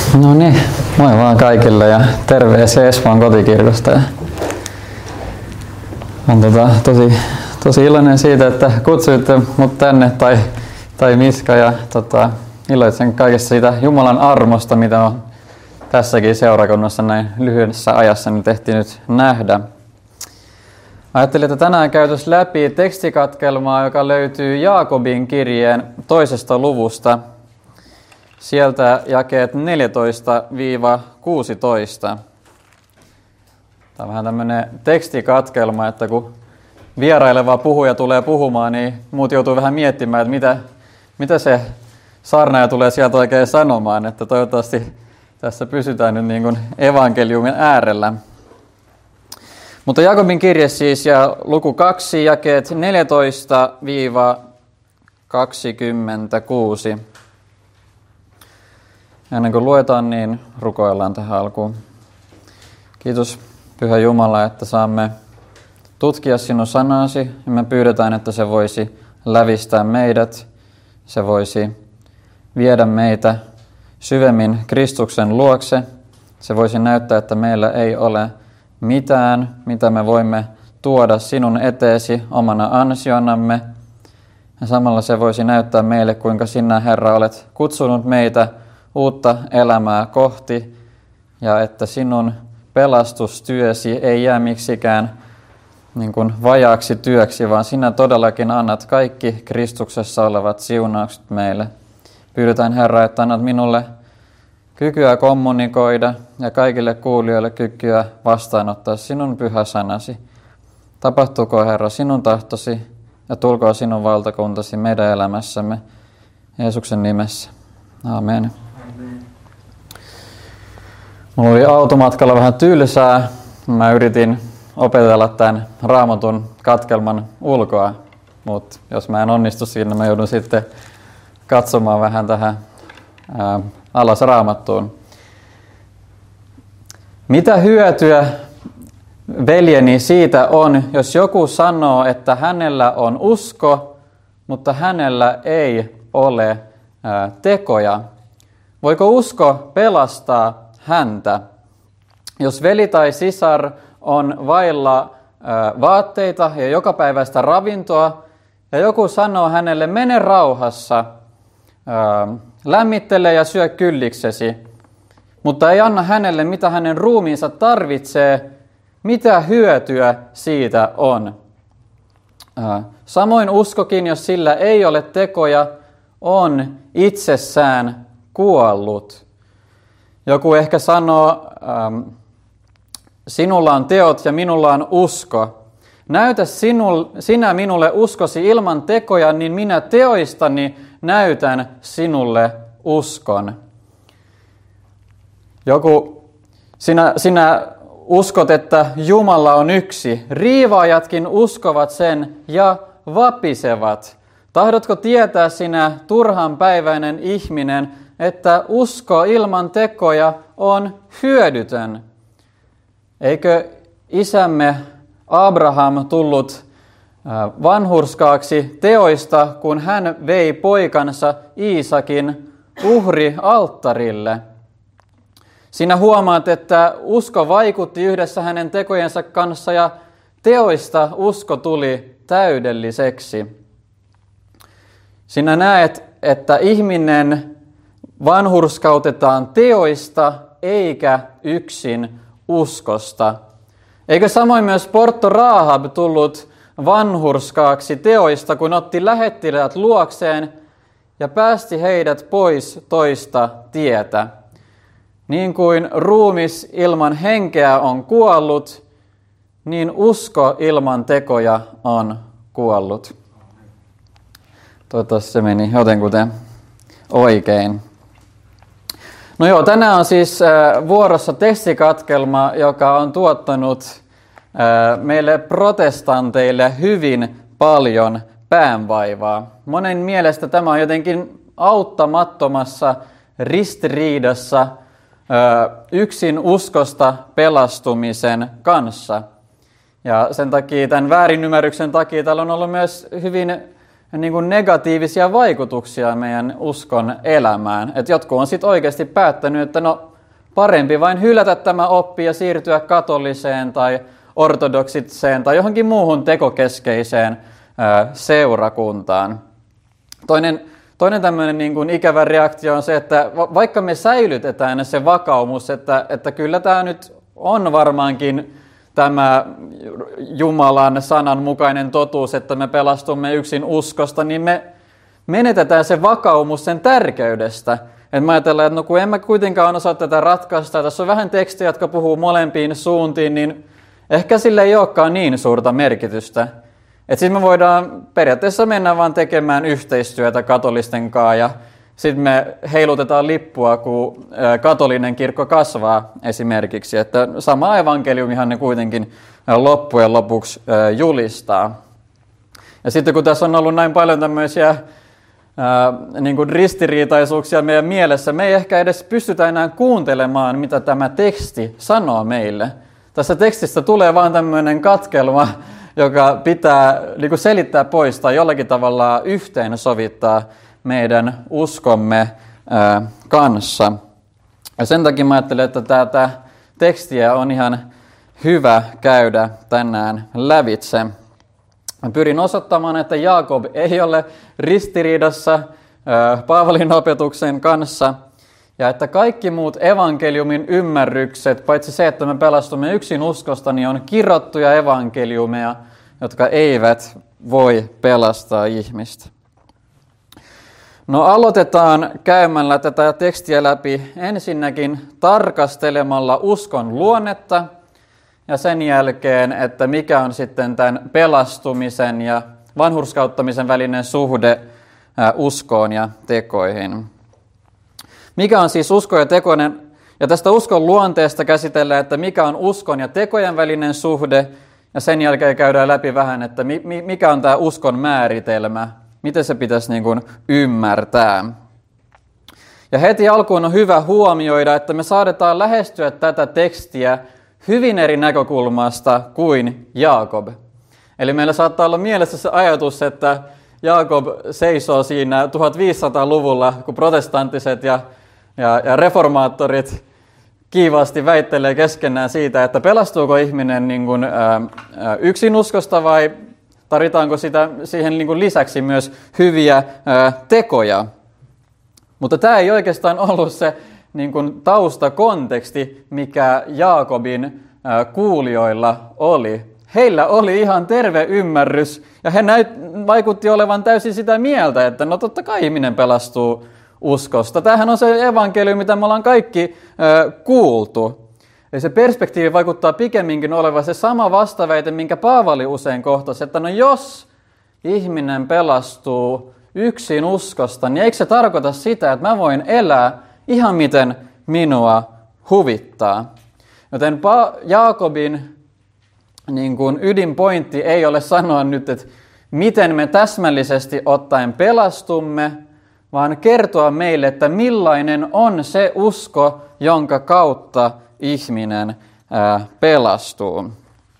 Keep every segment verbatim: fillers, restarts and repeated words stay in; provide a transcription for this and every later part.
No niin, moi vaan kaikille ja terveisiä Espoon kotikirkosta. Ja on tota, tosi, tosi iloinen siitä, että kutsuitte mut tänne tai, tai Miska ja tota, iloitsen kaikesta siitä Jumalan armosta, mitä on tässäkin seurakunnassa näin lyhyessä ajassa niin tehtiin nyt nähdä. Ajattelin, että tänään käytös läpi tekstikatkelmaa, joka löytyy Jaakobin kirjeen toisesta luvusta. Sieltä jakeet neljätoista kuusitoista. Tämä on vähän tämmöinen tekstikatkelma, että kun vieraileva puhuja tulee puhumaan, niin muut joutuu vähän miettimään, että mitä, mitä se saarnaaja tulee sieltä oikein sanomaan. Että toivottavasti tässä pysytään nyt niin kuin evankeliumin äärellä. Mutta Jaakobin kirje siis ja luku kaksi, jakeet neljätoista kaksikymmentäkuusi. Ennen kuin luetaan, niin rukoillaan tähän alkuun. Kiitos Pyhä Jumala, että saamme tutkia sinun sanasi ja me pyydetään, että se voisi lävistää meidät. Se voisi viedä meitä syvemmin Kristuksen luokse. Se voisi näyttää, että meillä ei ole mitään, mitä me voimme tuoda sinun eteesi omana ansionamme. Ja samalla se voisi näyttää meille, kuinka sinä, Herra, olet kutsunut meitä uutta elämää kohti, ja että sinun pelastustyösi ei jää miksikään niin kuin vajaaksi työksi, vaan sinä todellakin annat kaikki Kristuksessa olevat siunaukset meille. Pyydetään, Herra, että annat minulle kykyä kommunikoida ja kaikille kuulijoille kykyä vastaanottaa sinun pyhä sanasi. Tapahtuuko, Herra, sinun tahtosi ja tulkoon sinun valtakuntasi meidän elämässämme Jeesuksen nimessä. Amen. Mulla oli automatkalla vähän tylsää. Mä yritin opetella tämän Raamatun katkelman ulkoa, mutta jos mä en onnistu siinä, mä joudun sitten katsomaan vähän tähän ää, alas Raamattuun. Mitä hyötyä, veljeni, siitä on, jos joku sanoo, että hänellä on usko, mutta hänellä ei ole ää, tekoja? Voiko usko pelastaa häntä? Jos veli tai sisar on vailla ää, vaatteita ja jokapäiväistä ravintoa, ja joku sanoo hänelle, mene rauhassa, ää, lämmittele ja syö kylliksesi, mutta ei anna hänelle, mitä hänen ruumiinsa tarvitsee, mitä hyötyä siitä on? Ää, samoin uskokin, jos sillä ei ole tekoja, on itsessään kuollut. Joku ehkä sanoo, ähm, sinulla on teot ja minulla on usko. Näytä sinul, sinä minulle uskosi ilman tekoja, niin minä teoistani näytän sinulle uskon. Joku, sinä, sinä uskot, että Jumala on yksi. Riivaajatkin uskovat sen ja vapisevat. Tahdotko tietää, sinä turhanpäiväinen ihminen, että usko ilman tekoja on hyödytön? Eikö isämme Abraham tullut vanhurskaaksi teoista, kun hän vei poikansa Iisakin uhrialttarille? Sinä huomaat, että usko vaikutti yhdessä hänen tekojensa kanssa ja teoista usko tuli täydelliseksi. Sinä näet, että ihminen vanhurskautetaan teoista eikä yksin uskosta. Eikö samoin myös Porto Rahab tullut vanhurskaaksi teoista, kun otti lähettiläät luokseen ja päästi heidät pois toista tietä? Niin kuin ruumis ilman henkeä on kuollut, niin usko ilman tekoja on kuollut. Toivottavasti se meni jotenkuten oikein. No joo, tänään on siis äh, vuorossa testikatkelma, joka on tuottanut äh, meille protestanteille hyvin paljon päänvaivaa. Monen mielestä tämä on jotenkin auttamattomassa ristiriidassa äh, yksin uskosta pelastumisen kanssa. Ja sen takia, tämän väärinymmärryksen takia, täällä on ollut myös hyvin niin kuin negatiivisia vaikutuksia meidän uskon elämään. Et jotkut on sitten oikeasti päättänyt, että no parempi vain hylätä tämä oppi ja siirtyä katoliseen tai ortodoksiseen tai johonkin muuhun tekokeskeiseen ää, seurakuntaan. Toinen, toinen tämmöinen niin kuin ikävä reaktio on se, että vaikka me säilytetään se vakaumus, että, että kyllä tämä nyt on varmaankin tämä Jumalan sanan mukainen totuus, että me pelastumme yksin uskosta, niin me menetetään se vakaumus sen tärkeydestä. Et mä ajatellaan, että no kun en mä kuitenkaan osaa tätä ratkaista, tässä on vähän tekstiä, jotka puhuu molempiin suuntiin, niin ehkä sille ei olekaan niin suurta merkitystä. Että sitten me voidaan periaatteessa mennä vaan tekemään yhteistyötä katolisten kanssa ja sitten me heilutetaan lippua, kun katolinen kirkko kasvaa esimerkiksi. Että sama evankeliumihan ne kuitenkin loppujen lopuksi julistaa. Ja sitten kun tässä on ollut näin paljon tämmöisiä ää, niin kuin ristiriitaisuuksia meidän mielessä, me ei ehkä edes pystytä enää kuuntelemaan, mitä tämä teksti sanoo meille. Tässä tekstistä tulee vaan tämmöinen katkelma, joka pitää niin kuin selittää pois tai jollakin tavalla yhteen sovittaa meidän uskomme ää, kanssa. Ja sen takia mä ajattelen, että tätä tekstiä on ihan hyvä käydä tänään lävitse. Mä pyrin osoittamaan, että Jaakob ei ole ristiriidassa ää, Paavalin opetuksen kanssa, ja että kaikki muut evankeliumin ymmärrykset, paitsi se, että me pelastumme yksin uskosta, niin on kirottuja evankeliumeja, jotka eivät voi pelastaa ihmistä. No aloitetaan käymällä tätä tekstiä läpi ensinnäkin tarkastelemalla uskon luonnetta ja sen jälkeen, että mikä on sitten tämän pelastumisen ja vanhurskauttamisen välinen suhde uskoon ja tekoihin. Mikä on siis usko ja tekoinen? Ja tästä uskon luonteesta käsitellään, että mikä on uskon ja tekojen välinen suhde, ja sen jälkeen käydään läpi vähän, että mikä on tämä uskon määritelmä, miten se pitäisi niin kuin ymmärtää. Ja heti alkuun on hyvä huomioida, että me saadetaan lähestyä tätä tekstiä hyvin eri näkökulmasta kuin Jaakob. Eli meillä saattaa olla mielessä se ajatus, että Jaakob seisoo siinä tuhatviisisataaluvulla, kun protestanttiset ja, ja, ja reformaattorit kiivaasti väittelee keskenään siitä, että pelastuuko ihminen niin kuin, ää, yksin uskosta vai tarvitaanko sitä, siihen niin kuin lisäksi myös hyviä ää, tekoja. Mutta tämä ei oikeastaan ollut se niin kuin taustakonteksti, mikä Jaakobin ää, kuulijoilla oli. Heillä oli ihan terve ymmärrys ja he näyt, vaikutti olevan täysin sitä mieltä, että no totta kai ihminen pelastuu uskosta. Tämähän on se evankeliumi, mitä me ollaan kaikki ö, kuultu. Ja se perspektiivi vaikuttaa pikemminkin olevan se sama vastaväite, minkä Paavali usein kohtasi, että no jos ihminen pelastuu yksin uskosta, niin eikö se tarkoita sitä, että mä voin elää ihan miten minua huvittaa. Joten pa- Jaakobin niin kuin ydinpointti ei ole sanoa nyt, että miten me täsmällisesti ottaen pelastumme, vaan kertoa meille, että millainen on se usko, jonka kautta ihminen ää, pelastuu.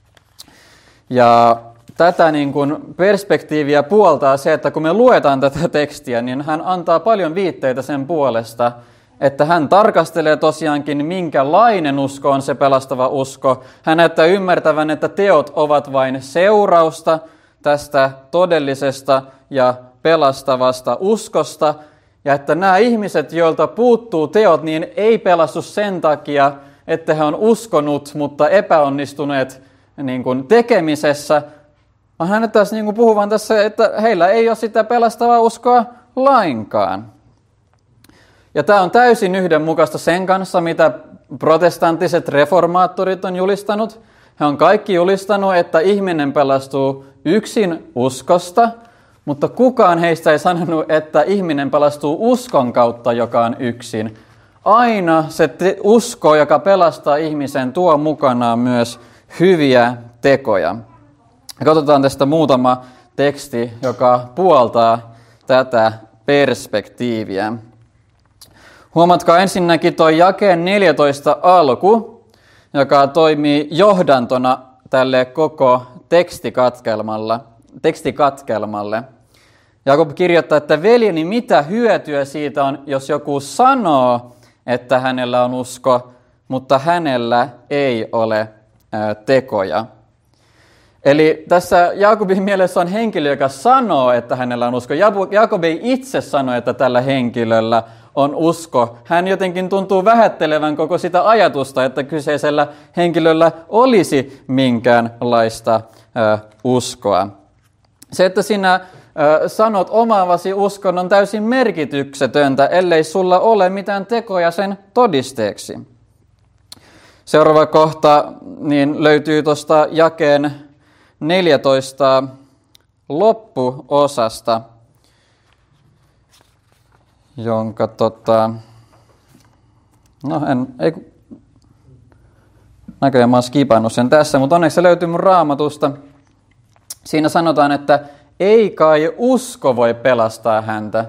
Ja tätä niin kuin perspektiiviä puoltaa se, että kun me luetaan tätä tekstiä, niin hän antaa paljon viitteitä sen puolesta, että hän tarkastelee tosiaankin, minkälainen usko on se pelastava usko. Hän näyttää ymmärtävän, että teot ovat vain seurausta tästä todellisesta ja pelastavasta uskosta, ja että nämä ihmiset, joilta puuttuu teot, niin ei pelastu sen takia, että he on uskonut, mutta epäonnistuneet niin kuin tekemisessä, vaan hän näyttää niin kuin puhuvan tässä, että heillä ei ole sitä pelastavaa uskoa lainkaan. Ja tämä on täysin yhdenmukaista sen kanssa, mitä protestanttiset reformaattorit on julistanut. He on kaikki julistanut, että ihminen pelastuu yksin uskosta, mutta kukaan heistä ei sanonut, että ihminen pelastuu uskon kautta, joka on yksin. Aina se te- usko, joka pelastaa ihmisen, tuo mukanaan myös hyviä tekoja. Katsotaan tästä muutama teksti, joka puoltaa tätä perspektiiviä. Huomatkaa ensinnäkin tuo jakeen neljätoista alku, joka toimii johdantona tälle koko tekstikatkelmalle. tekstikatkelmalle. Jaakob kirjoittaa, että veljeni, mitä hyötyä siitä on, jos joku sanoo, että hänellä on usko, mutta hänellä ei ole ää, tekoja. Eli tässä Jaakobin mielessä on henkilö, joka sanoo, että hänellä on usko. Jaakob ei itse sano, että tällä henkilöllä on usko. Hän jotenkin tuntuu vähättelevän koko sitä ajatusta, että kyseisellä henkilöllä olisi minkäänlaista ää, uskoa. Se, että sinä sanot omaavasi uskon, on täysin merkityksetöntä, ellei sulla ole mitään tekoja sen todisteeksi. Seuraava kohta niin löytyy tuosta jakeen neljätoista loppuosasta, jonka tota, no en, ei, näköjään mä oon skipannut sen tässä, mutta onneksi se löytyy mun Raamatusta. Siinä sanotaan, että ei kai usko voi pelastaa häntä.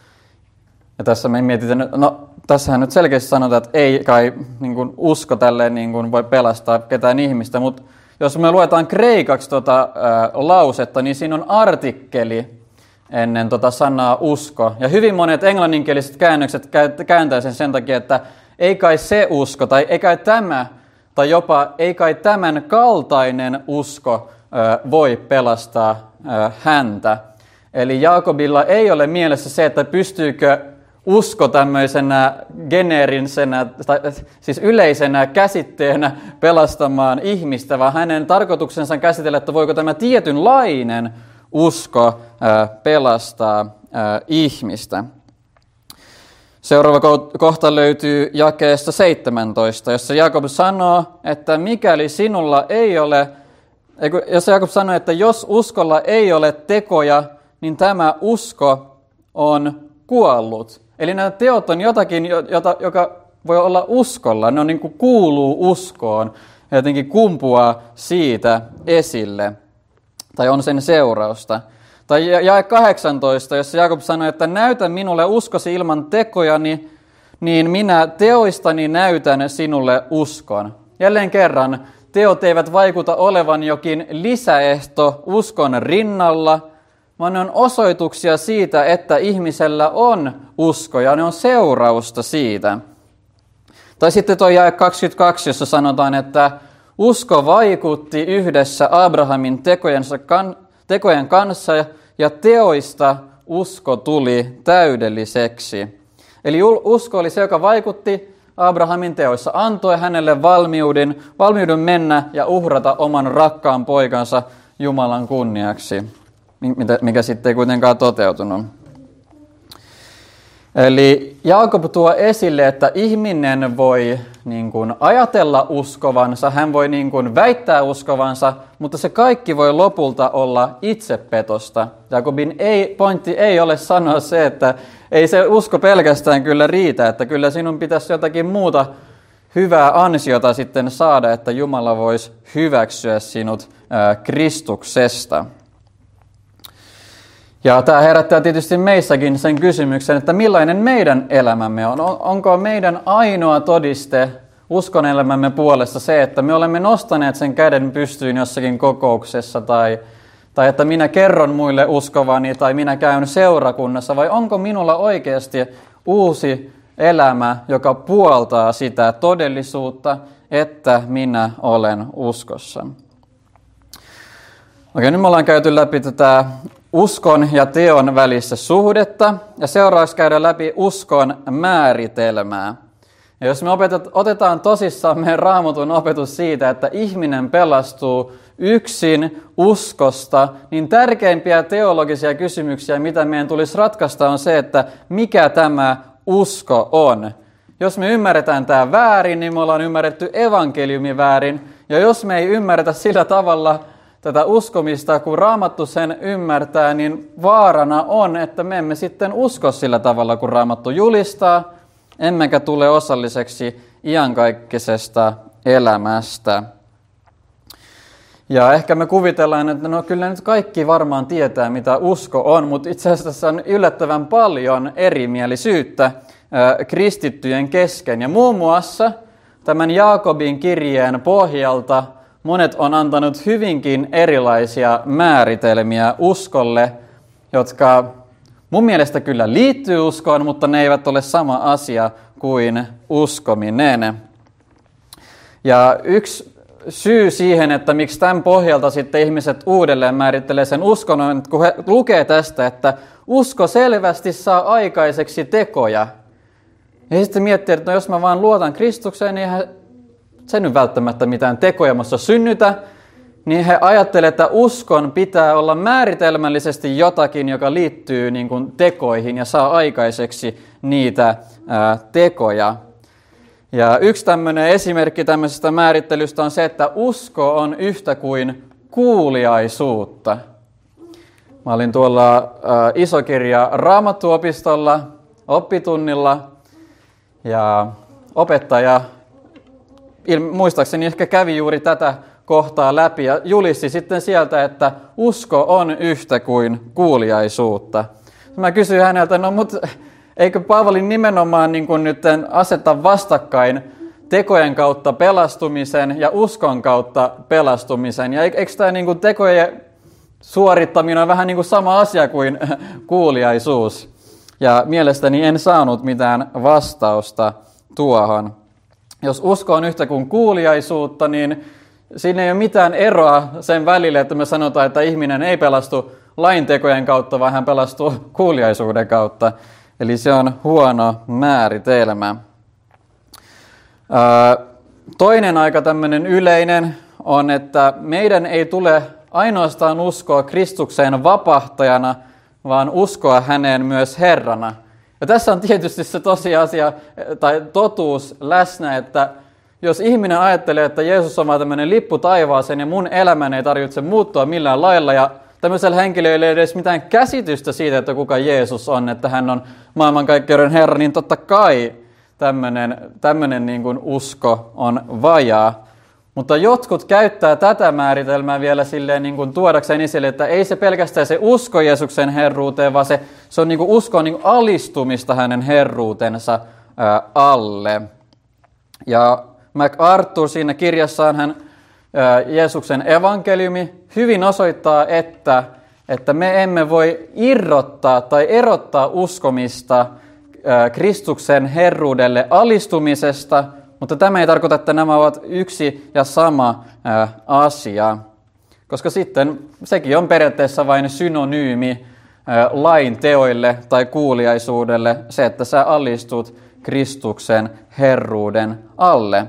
Ja tässä me mietitään, no tässähän nyt selkeästi sanotaan, että ei kai niin kuin usko tälleen niin kuin voi pelastaa ketään ihmistä, mutta jos me luetaan kreikaksi tuota ää, lausetta, niin siinä on artikkeli ennen tuota sanaa usko. Ja hyvin monet englanninkieliset käännökset kääntää sen sen takia, että ei kai se usko, tai ei kai tämä, tai jopa ei kai tämän kaltainen usko ää, voi pelastaa häntä. Eli Jaakobilla ei ole mielessä se, että pystyykö usko tämmöisenä geneerisenä, tai siis yleisenä käsitteenä pelastamaan ihmistä, vaan hänen tarkoituksensa on käsitellä, että voiko tämä tietynlainen usko pelastaa ihmistä. Seuraava kohta löytyy jakeesta seitsemäntoista, jossa Jaakob sanoo, että mikäli sinulla ei ole Jos Jaakob sanoi, että jos uskolla ei ole tekoja, niin tämä usko on kuollut. Eli nämä teot on jotakin, jota, joka voi olla uskolla. Ne on niin kuin kuuluu uskoon ja jotenkin kumpuaa siitä esille. Tai on sen seurausta. Tai jae kahdeksantoista, jossa Jaakob sanoi, että näytä minulle uskosi ilman tekoja, niin, niin minä teoistani näytän sinulle uskon. Jälleen kerran. Teot eivät vaikuta olevan jokin lisäehto uskon rinnalla, vaan ne on osoituksia siitä, että ihmisellä on usko ja ne on seurausta siitä. Tai sitten tuo jae kaksikymmentäkaksi, jossa sanotaan, että usko vaikutti yhdessä Abrahamin tekojensa kan, tekojen kanssa ja teoista usko tuli täydelliseksi. Eli usko oli se, joka vaikutti Abrahamin teoissa, antoi hänelle valmiuden, valmiuden mennä ja uhrata oman rakkaan poikansa Jumalan kunniaksi, mikä sitten ei kuitenkaan toteutunut. Eli Jaakob tuo esille, että ihminen voi niin kuin ajatella uskovansa, hän voi niin kuin väittää uskovansa, mutta se kaikki voi lopulta olla itsepetosta. Jaakobin ei, pointti ei ole sanoa se, että ei se usko pelkästään kyllä riitä, että kyllä sinun pitäisi jotakin muuta hyvää ansiota sitten saada, että Jumala voisi hyväksyä sinut ää, Kristuksesta. Ja tämä herättää tietysti meissäkin sen kysymyksen, että millainen meidän elämämme on. Onko meidän ainoa todiste uskon elämämme puolesta se, että me olemme nostaneet sen käden pystyyn jossakin kokouksessa tai, tai että minä kerron muille uskovani tai minä käyn seurakunnassa, vai onko minulla oikeasti uusi elämä, joka puoltaa sitä todellisuutta, että minä olen uskossa. Okei, nyt me ollaan käyty läpi tätä uskon ja teon välistä suhdetta, ja seuraavaksi käydään läpi uskon määritelmää. Ja jos me opetat, otetaan tosissaan meidän Raamatun opetus siitä, että ihminen pelastuu yksin uskosta, niin tärkeimpiä teologisia kysymyksiä, mitä meidän tulisi ratkaista, on se, että mikä tämä usko on. Jos me ymmärretään tämä väärin, niin me ollaan ymmärretty evankeliumi väärin, ja jos me ei ymmärretä sillä tavalla tätä uskomista, kun Raamattu sen ymmärtää, niin vaarana on, että me emme sitten usko sillä tavalla, kun Raamattu julistaa, emmekä tule osalliseksi iankaikkisesta elämästä. Ja ehkä me kuvitellaan, että no kyllä nyt kaikki varmaan tietää, mitä usko on, mutta itse asiassa tässä on yllättävän paljon erimielisyyttä kristittyjen kesken. Ja muun muassa tämän Jaakobin kirjeen pohjalta monet on antanut hyvinkin erilaisia määritelmiä uskolle, jotka mun mielestä kyllä liittyy uskoon, mutta ne eivät ole sama asia kuin uskominen. Ja yksi syy siihen, että miksi tämän pohjalta sitten ihmiset uudelleen määrittelee sen uskon, on, että kun he lukee tästä, että usko selvästi saa aikaiseksi tekoja. Ja sitten miettii, että no jos mä vaan luotan Kristukseen, niin eihän se nyt välttämättä mitään tekoja musta synnytä. Niin he ajattelevat, että uskon pitää olla määritelmällisesti jotakin, joka liittyy niin kuin tekoihin ja saa aikaiseksi niitä ää, tekoja. Ja yksi tämmöinen esimerkki tämmöisestä määrittelystä on se, että usko on yhtä kuin kuuliaisuutta. Mä olin tuolla ää, Isokirja Raamattuopistolla oppitunnilla ja opettaja il, muistaakseni ehkä kävi juuri tätä kohtaa läpi ja julisti sitten sieltä, että usko on yhtä kuin kuuliaisuutta. Mä kysyin häneltä, no mutta eikö Paavali nimenomaan niin kuin nyt aseta vastakkain tekojen kautta pelastumisen ja uskon kautta pelastumisen? Ja eikö tämä niin kuin tekojen suorittaminen ole vähän niin kuin sama asia kuin kuuliaisuus? Ja mielestäni en saanut mitään vastausta tuohon. Jos usko on yhtä kuin kuuliaisuutta, niin siinä ei ole mitään eroa sen välille, että me sanotaan, että ihminen ei pelastu laintekojen kautta, vaan hän pelastuu kuuliaisuuden kautta. Eli se on huono määritelmä. Toinen aika tämmöinen yleinen on, että meidän ei tule ainoastaan uskoa Kristukseen vapahtajana, vaan uskoa häneen myös Herrana. Ja tässä on tietysti se tosiasia tai totuus läsnä, että jos ihminen ajattelee, että Jeesus on vaan tämmöinen lippu taivaaseen ja mun elämän ei tarvitse muuttua millään lailla ja tämmöisellä henkilöllä ei edes mitään käsitystä siitä, että kuka Jeesus on, että hän on maailmankaikkeuden Herra, niin totta kai tämmöinen, tämmöinen niin kuin usko on vajaa. Mutta jotkut käyttää tätä määritelmää vielä silleen niin kuin tuodakseen esille, että ei se pelkästään se usko Jeesuksen herruuteen, vaan se, se on niin kuin usko niin kuin alistumista hänen herruutensa ää, alle. Ja MacArthur siinä kirjassaan hän ää, Jeesuksen evankeliumi hyvin osoittaa, että, että me emme voi irrottaa tai erottaa uskomista ää, Kristuksen herruudelle alistumisesta, mutta tämä ei tarkoita, että nämä ovat yksi ja sama ää, asia, koska sitten sekin on periaatteessa vain synonyymi ää, lain teoille tai kuuliaisuudelle, se, että sä alistut Kristuksen herruuden alle.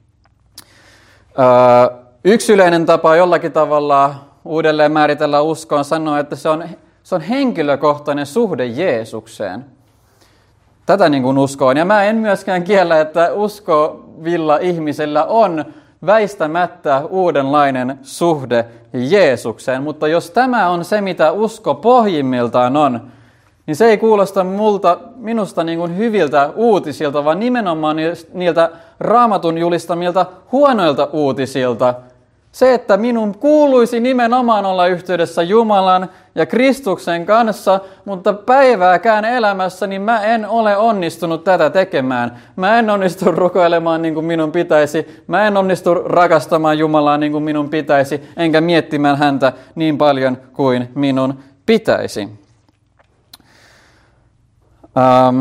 Ää, yksi yleinen tapa jollakin tavalla uudelleen määritellä uskoa on sanoa, että se on, se on henkilökohtainen suhde Jeesukseen. Tätä niin kuin uskoon. Ja mä en myöskään kiellä, että uskovilla ihmisellä on väistämättä uudenlainen suhde Jeesukseen. Mutta jos tämä on se, mitä usko pohjimmiltaan on, niin se ei kuulosta multa, minusta niin kuin hyviltä uutisilta, vaan nimenomaan niiltä Raamatun julistamilta huonoilta uutisilta. Se, että minun kuuluisi nimenomaan olla yhteydessä Jumalan ja Kristuksen kanssa, mutta päivääkään elämässä, niin mä en ole onnistunut tätä tekemään. Mä en onnistu rukoilemaan niin kuin minun pitäisi. Mä en onnistu rakastamaan Jumalaa niin kuin minun pitäisi, enkä miettimään häntä niin paljon kuin minun pitäisi. Ähm.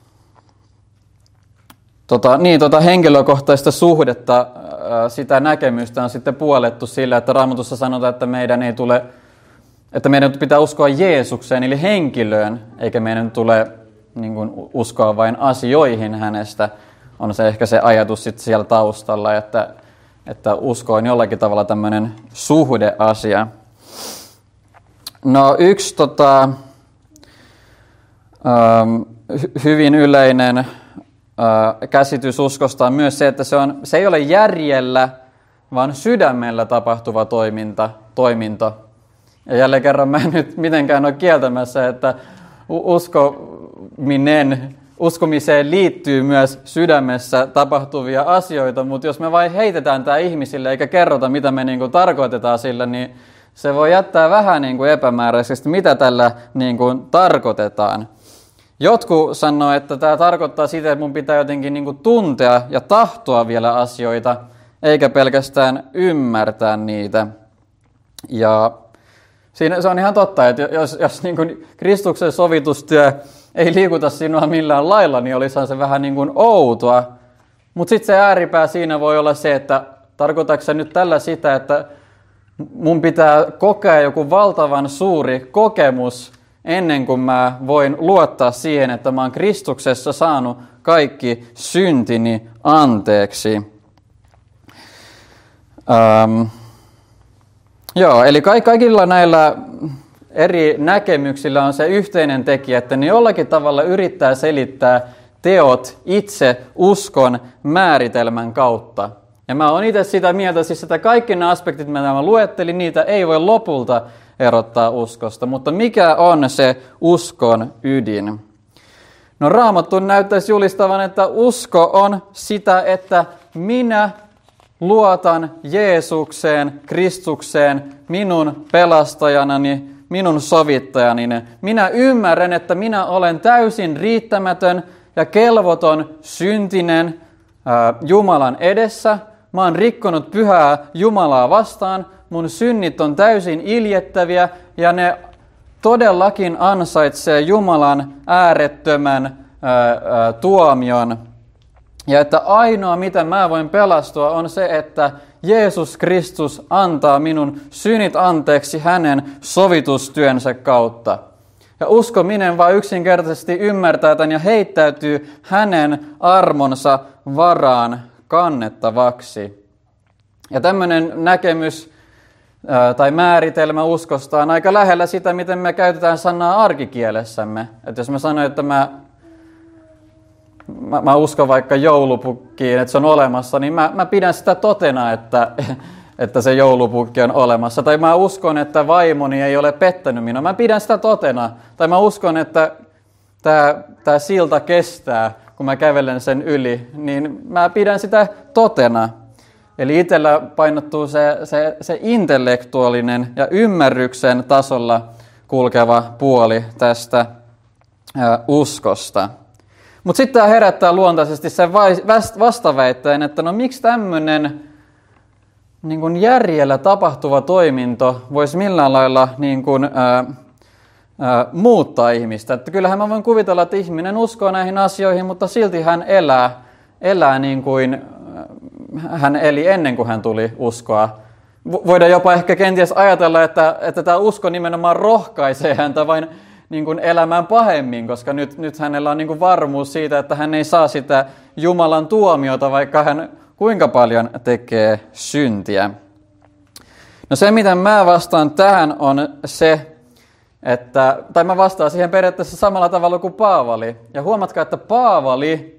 Tota, niin, tota henkilökohtaista suhdetta, sitä näkemystä on sitten puolettu sillä, että Raamatussa sanotaan, että meidän ei tule, että meidän pitää uskoa Jeesukseen, eli henkilöön, eikä meidän tule niin kuin, uskoa vain asioihin hänestä. On se ehkä se ajatus sitten siellä taustalla, että, että usko on jollakin tavalla tämmöinen suhdeasia. No yksi tota, ähm, hyvin yleinen käsitys uskosta on myös se, että se, on, se ei ole järjellä, vaan sydämellä tapahtuva toiminta, toiminto. Ja jälleen kerran mä en nyt mitenkään ole kieltämässä, että uskominen, uskomiseen liittyy myös sydämessä tapahtuvia asioita, mutta jos me vain heitetään tämä ihmisille eikä kerrota, mitä me niinku tarkoitetaan sillä, niin se voi jättää vähän niinku epämääräisesti, mitä tällä niinku tarkoitetaan. Jotkut sanoo, että tämä tarkoittaa sitä, että mun pitää jotenkin niin kuin tuntea ja tahtoa vielä asioita, eikä pelkästään ymmärtää niitä. Ja Siinä, se on ihan totta, että jos, jos niin kuin Kristuksen sovitustyö ei liikuta sinua millään lailla, niin olisihan se vähän niin kuin outoa. Mutta sitten se ääripää siinä voi olla se, että tarkoitatko sä nyt tällä sitä, että mun pitää kokea joku valtavan suuri kokemus ennen kuin mä voin luottaa siihen, että mä oon Kristuksessa saanut kaikki syntini anteeksi. Ähm. Joo, eli kaikilla näillä eri näkemyksillä on se yhteinen tekijä, että ne jollakin tavalla yrittää selittää teot itse uskon määritelmän kautta. Ja mä oon itse sitä mieltä, siis että kaikki nämä aspektit, mitä mä luettelin, niitä ei voi lopulta erottaa uskosta. Mutta mikä on se uskon ydin? No Raamattu näyttäisi julistavan, että usko on sitä, että minä luotan Jeesukseen, Kristukseen, minun pelastajanani, minun sovittajani. Minä ymmärrän, että minä olen täysin riittämätön ja kelvoton syntinen ää, Jumalan edessä. Mä oon rikkonut pyhää Jumalaa vastaan. Mun synnit on täysin iljettäviä ja ne todellakin ansaitsee Jumalan äärettömän ää, ää, tuomion. Ja että ainoa, mitä mä voin pelastua, on se, että Jeesus Kristus antaa minun synnit anteeksi hänen sovitustyönsä kautta. Ja uskominen vaan yksinkertaisesti ymmärtää tämän ja heittäytyy hänen armonsa varaan kannettavaksi. Ja tämmöinen näkemys ää, tai määritelmä uskosta on aika lähellä sitä, miten me käytetään sanaa arkikielessämme. Että jos mä sanoin, että mä Mä, mä uskon vaikka joulupukkiin, että se on olemassa, niin mä, mä pidän sitä totena, että, että se joulupukki on olemassa. Tai mä uskon, että vaimoni ei ole pettänyt minua. Mä pidän sitä totena. Tai mä uskon, että tämä, tämä silta kestää, kun mä kävelen sen yli. Niin mä pidän sitä totena. Eli itsellä painottuu se, se, se intellektuaalinen ja ymmärryksen tasolla kulkeva puoli tästä ää, uskosta. Mutta sitten tämä herättää luontaisesti sen vastaväitteen, että no miksi tämmöinen niin kuin järjellä tapahtuva toiminto voisi millään lailla niin kuin, ää, ää, muuttaa ihmistä. Että kyllähän mä voin kuvitella, että ihminen uskoo näihin asioihin, mutta silti hän elää, elää niin kuin hän eli ennen kuin hän tuli uskoa. Voidaan jopa ehkä kenties ajatella, että, että tämä usko nimenomaan rohkaisee häntä vain niin kuin elämään pahemmin, koska nyt, nyt hänellä on niin kuin varmuus siitä, että hän ei saa sitä Jumalan tuomiota, vaikka hän kuinka paljon tekee syntiä. No se, mitä mä vastaan tähän, on se, että, tai mä vastaan siihen periaatteessa samalla tavalla kuin Paavali. Ja huomatkaa, että Paavali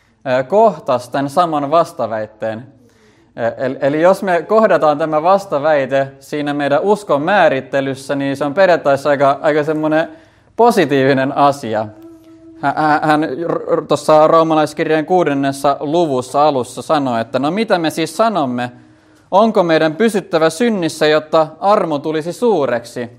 kohtasi tämän saman vastaväitteen. Eli, eli jos me kohdataan tämä vastaväite siinä meidän uskon määrittelyssä, niin se on periaatteessa aika, aika semmoinen positiivinen asia. Hän, hän tuossa roomalaiskirjeen kuudennessa luvussa alussa sanoi, että no mitä me siis sanomme, onko meidän pysyttävä synnissä, jotta armo tulisi suureksi?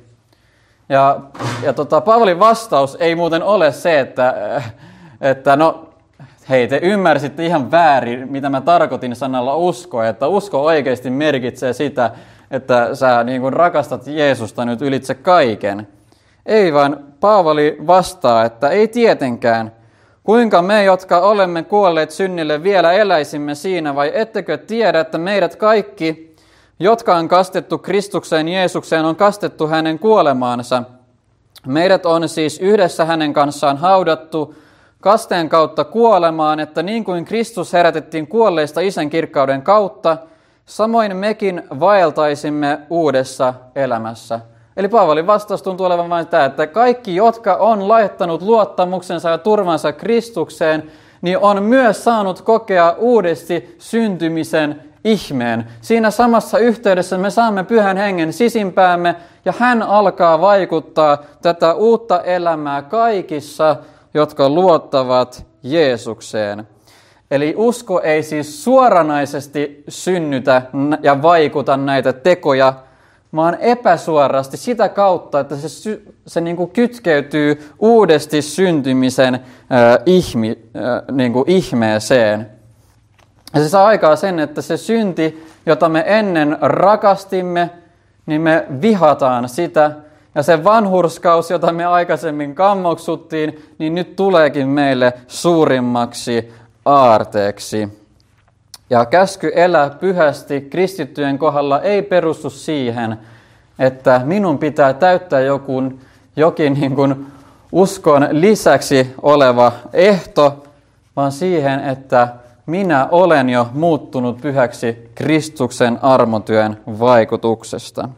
Ja, ja tota, Paavalin vastaus ei muuten ole se, että, että no hei, te ymmärsitte ihan väärin, mitä mä tarkoitin sanalla usko, että usko oikeasti merkitsee sitä, että sä niin kuin rakastat Jeesusta nyt ylitse kaiken. Ei vaan Paavali vastaa, että ei tietenkään. Kuinka me, jotka olemme kuolleet synnille, vielä eläisimme siinä, vai ettekö tiedä, että meidät kaikki, jotka on kastettu Kristukseen Jeesukseen, on kastettu hänen kuolemaansa. Meidät on siis yhdessä hänen kanssaan haudattu kasteen kautta kuolemaan, että niin kuin Kristus herätettiin kuolleista Isän kirkkauden kautta, samoin mekin vaeltaisimme uudessa elämässä. Eli Paavalin vastaus tuntuu olevan vain tämä, että kaikki, jotka on laittanut luottamuksensa ja turvansa Kristukseen, niin on myös saanut kokea uudesti syntymisen ihmeen. Siinä samassa yhteydessä me saamme Pyhän Hengen sisimpäämme, ja hän alkaa vaikuttaa tätä uutta elämää kaikissa, jotka luottavat Jeesukseen. Eli usko ei siis suoranaisesti synnytä ja vaikuta näitä tekoja, vaan epäsuorasti sitä kautta, että se, se niin kuin kytkeytyy uudesti syntymisen äh, ihmi, äh, niin kuin ihmeeseen. Ja se saa aikaa sen, että se synti, jota me ennen rakastimme, niin me vihataan sitä. Ja se vanhurskaus, jota me aikaisemmin kammoksuttiin, niin nyt tuleekin meille suurimmaksi aarteeksi. Ja käsky elää pyhästi kristittyjen kohdalla ei perustu siihen, että minun pitää täyttää jokin, jokin niin kuin uskon lisäksi oleva ehto, vaan siihen, että minä olen jo muuttunut pyhäksi Kristuksen armotyön vaikutuksesta.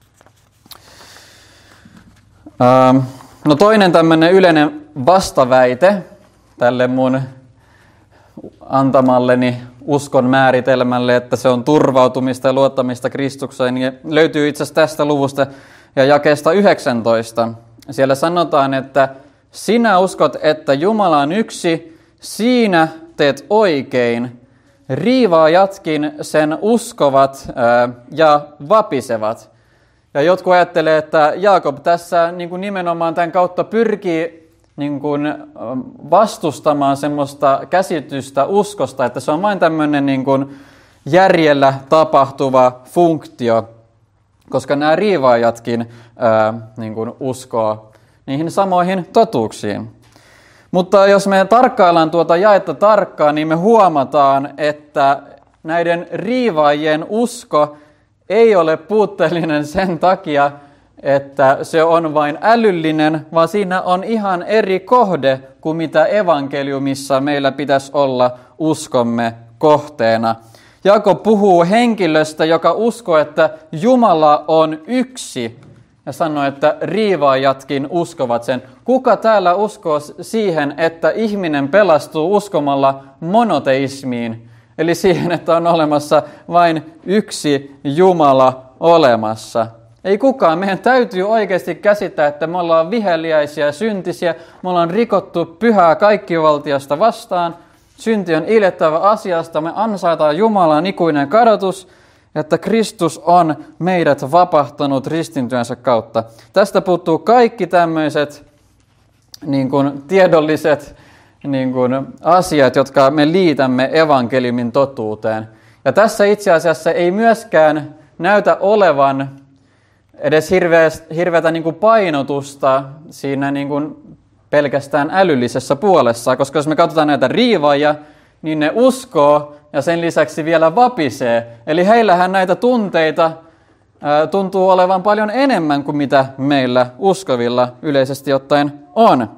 No toinen tämmöinen yleinen vastaväite tälle mun antamalleni uskon määritelmälle, että se on turvautumista ja luottamista Kristukseen, niin löytyy itse asiassa tästä luvusta ja jakeesta yhdeksäntoista. Siellä sanotaan, että sinä uskot, että Jumala on yksi, siinä teet oikein. Riivaajatkin sen uskovat ää, ja vapisevat. Ja jotkut ajattelee, että Jaakob tässä niin kuin nimenomaan tämän kautta pyrkii niin kuin vastustamaan semmoista käsitystä uskosta, että se on vain tämmöinen niin kuin järjellä tapahtuva funktio, koska nämä riivaajatkin ää, niin kuin uskoo niihin samoihin totuuksiin. Mutta jos me tarkkaillaan tuota jaetta tarkkaan, niin me huomataan, että näiden riivaajien usko ei ole puutteellinen sen takia, että se on vain älyllinen, vaan siinä on ihan eri kohde kuin mitä evankeliumissa meillä pitäisi olla uskomme kohteena. Jaakob puhuu henkilöstä, joka uskoo, että Jumala on yksi, ja sanoo, että riivaajatkin uskovat sen. Kuka täällä uskoo siihen, että ihminen pelastuu uskomalla monoteismiin? Eli siihen, että on olemassa vain yksi Jumala olemassa. Ei kukaan. Meidän täytyy oikeasti käsittää, että me ollaan viheliäisiä ja syntisiä. Me ollaan rikottu pyhää kaikkivaltiasta vastaan. Synti on iljettävä asiasta. Me ansaitaan Jumalan ikuinen kadotus, että Kristus on meidät vapahtanut ristintyönsä kautta. Tästä puuttuu kaikki tämmöiset niin kuin tiedolliset niin kuin asiat, jotka me liitämme evankeliumin totuuteen. Ja tässä itse asiassa ei myöskään näytä olevan edes hirveätä niin kuin painotusta siinä niin kuin pelkästään älyllisessä puolessa, koska jos me katsotaan näitä riivaajia, niin ne uskoo ja sen lisäksi vielä vapisee. Eli heillähän näitä tunteita ää, tuntuu olevan paljon enemmän kuin mitä meillä uskovilla yleisesti ottaen on.